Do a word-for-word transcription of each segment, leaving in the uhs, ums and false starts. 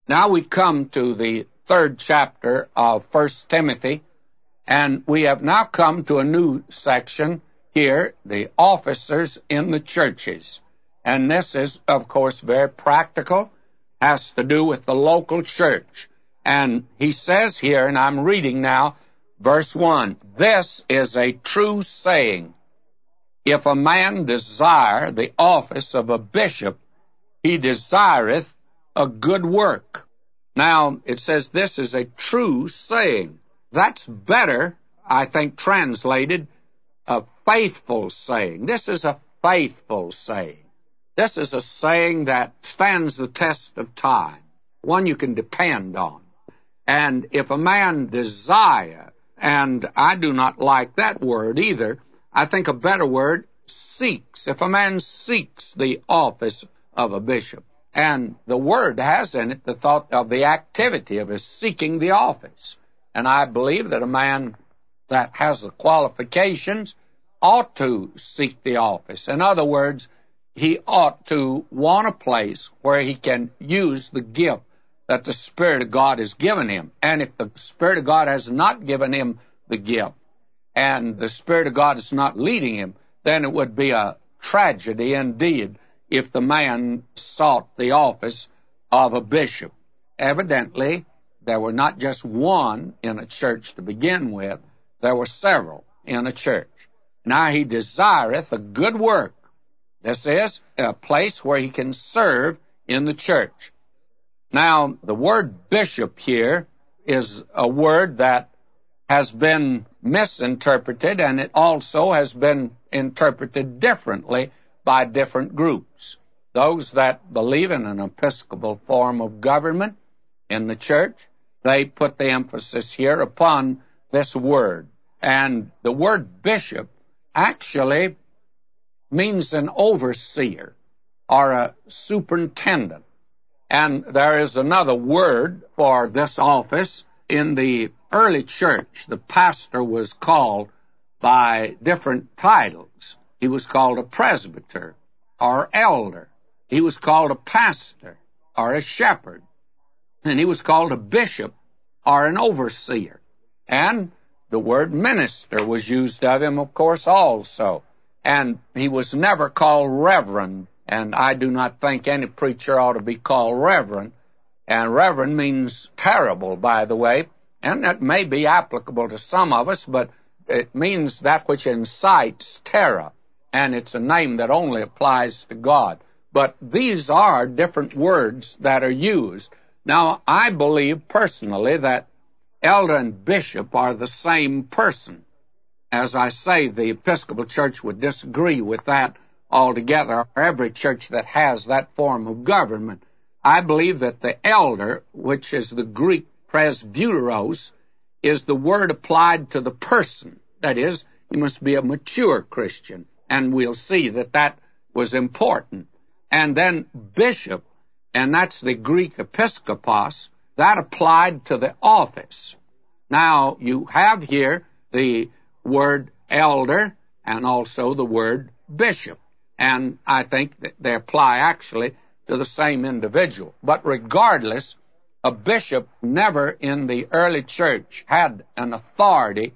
Now we come to the third chapter of First Timothy, and we have now come to a new section here, the officers in the churches. And this is, of course, very practical, has to do with the local church. And he says here, and I'm reading now, verse one, "This is a true saying. If a man desire the office of a bishop, he desireth a good work." Now, it says this is a true saying. That's better, I think, translated, a faithful saying. This is a faithful saying. This is a saying that stands the test of time, one you can depend on. And if a man desire, and I do not like that word either, I think a better word, seeks. If a man seeks the office of a bishop, and the word has in it the thought of the activity of his seeking the office. And I believe that a man that has the qualifications ought to seek the office. In other words, he ought to want a place where he can use the gift that the Spirit of God has given him. And if the Spirit of God has not given him the gift, and the Spirit of God is not leading him, then it would be a tragedy indeed if the man sought the office of a bishop. Evidently, there were not just one in a church to begin with, there were several in a church. Now he desireth a good work. This is a place where he can serve in the church. Now, the word bishop here is a word that has been misinterpreted, and it also has been interpreted differently by different groups. Those that believe in an episcopal form of government in the church, they put the emphasis here upon this word. And the word bishop actually means an overseer or a superintendent. And there is another word for this office. In the early church, the pastor was called by different titles. He was called a presbyter or elder. He was called a pastor or a shepherd. And he was called a bishop or an overseer. And the word minister was used of him, of course, also. And he was never called reverend. And I do not think any preacher ought to be called reverend. And reverend means terrible, by the way. And that may be applicable to some of us, but it means that which incites terror. And it's a name that only applies to God. But these are different words that are used. Now, I believe personally that elder and bishop are the same person. As I say, the Episcopal Church would disagree with that altogether, or every church that has that form of government. I believe that the elder, which is the Greek presbyteros, is the word applied to the person. That is, he must be a mature Christian. And we'll see that that was important. And then bishop, and that's the Greek episkopos, that applied to the office. Now, you have here the word elder and also the word bishop. And I think that they apply actually to the same individual. But regardless, a bishop never in the early church had an authority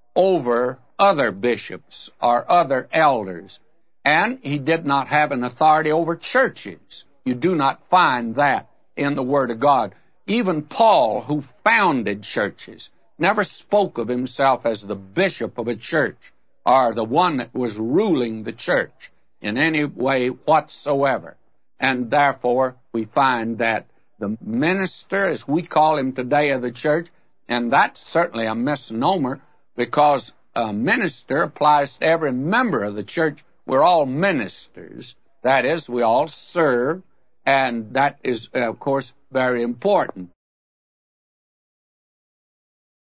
over other bishops or other elders. And he did not have an authority over churches. You do not find that in the Word of God. Even Paul, who founded churches, never spoke of himself as the bishop of a church or the one that was ruling the church in any way whatsoever. And therefore, we find that the minister, as we call him today, of the church, and that's certainly a misnomer, because a minister applies to every member of the church. We're all ministers. That is, we all serve, and that is, of course, very important.